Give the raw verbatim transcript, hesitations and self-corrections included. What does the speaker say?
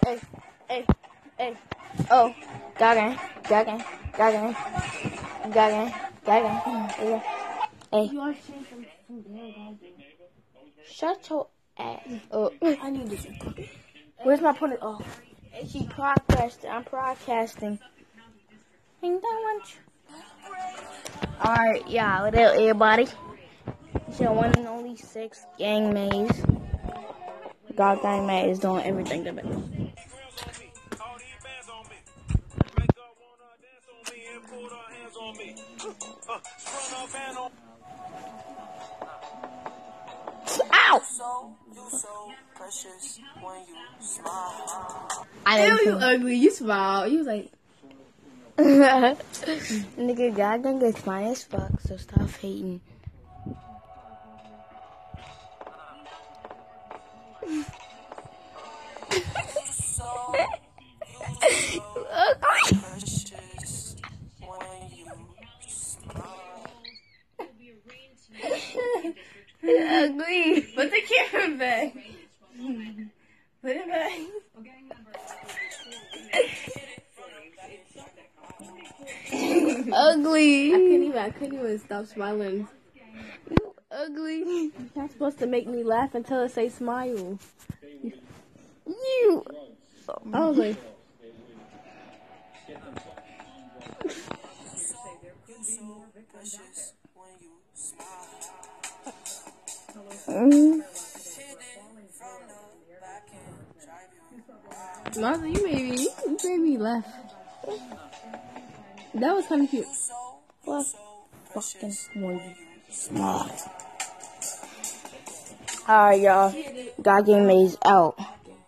Hey, hey, hey. Oh, gagging, gagging, gagging, gagging, gagging. Yeah. Hey. You are saying some some damn gagging. Shut your ass up. I need this. Where's my opponent? Oh, hey, she broadcasting. I'm broadcasting. Ain't that much? Alright, yeah, what up, everybody? It's your one and only six gang maze. God gang maze doing everything to me. Ow! I Ew, you ugly. You smile. You was like, nigga, God gang is fine as fuck, so stop hating. Ugly. put the camera back. Put it back. Ugly. I couldn't even. I couldn't even stop smiling. You ugly. You're not supposed to make me laugh until it say smile. You. I was like, Mm. Martha, you made me. You made me laugh. That was kind of cute. What fucking more smart. Alright, y'all. God game maze out.